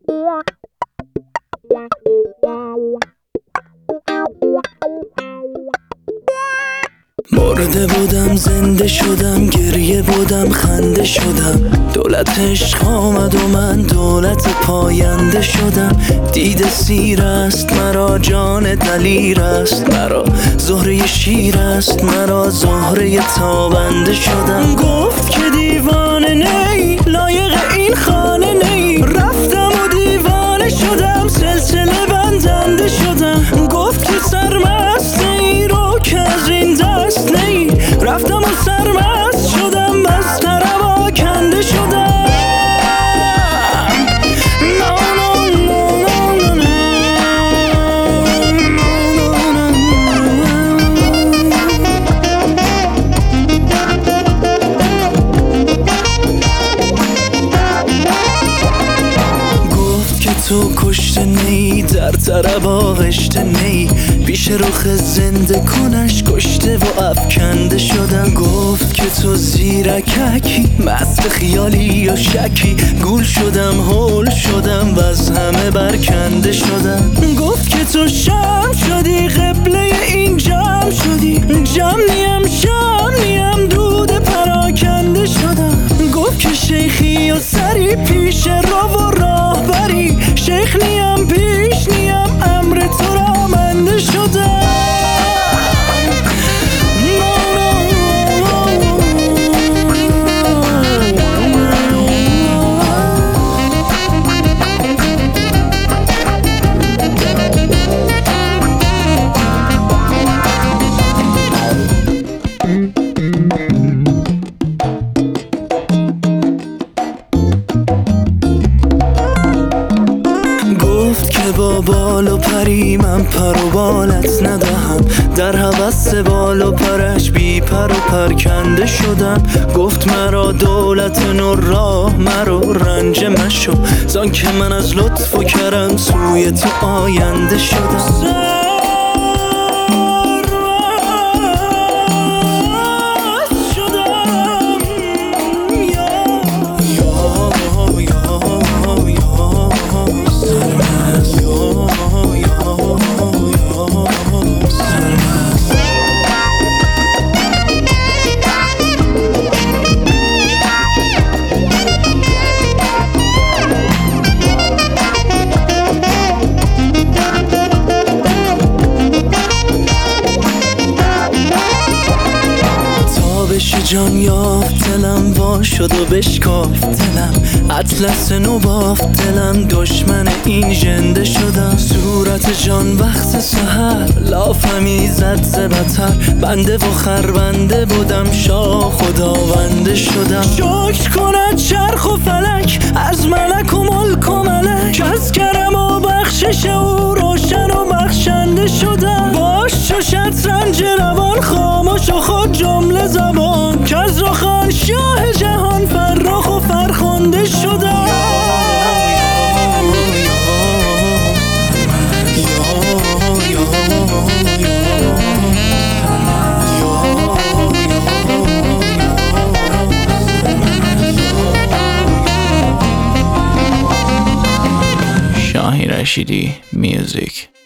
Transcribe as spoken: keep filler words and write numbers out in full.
مرده بودم زنده شدم، گریه بودم خنده شدم. دولت عشق آمد و من دولت پاینده شدم. دید سیر است مرا، جان دلیر است مرا، زهره شیر است مرا، زهره تابنده شدم. گفت که دیوانه نی، لایق این خانه نی. رفتم و دیوانه شدم، سلسله بندنده شدم. گفت که سرمست ای رو که از این دست نی. رفتم و سرمست شدم، از طرب آکنده شدم. تو کشته نی، در طرب آغشته نی. پیش رخ زنده کنش کشته و افکنده شدم. گفت که تو زیرککی، مست خیالی یا شکی. گول شدم هول شدم و از همه برکنده شدم. گفت که تو شم شدی، قبله این جمع شدی. جمع نیم شم نیم، دود پراکنده شدم. گفت که شیخی و سری پیش رو و راه بری. شیخ نیم پیش نیم، امر تو را منده شدم. با بال و پری من پر و بالت ندهم. در هوس بال و پرش بی پر و پرکنده شدم. گفت مرا دولت نور راه مرو رنج مشو، زان که من از لطف و کرم سوی تو آینده شدم. جان یافت دلم وا شد و بشکافت دلم. اطلس نو بافت دلم، دشمن این ژنده شدم. صورت جان وقت سحر لافمی زد ز بتر. بنده و خربنده بودم، شاه خداونده شدم. شکر کند چرخ و فلک از ملک و ملک و ملک. از کرم و بخشش او روشن و بخشنده شدم. باش چو شطرنج روان، خاموش و خود جمله زبان. که از رخان شاه جهان فرخ و فرخنده شدم. Shahin Rashidi Music.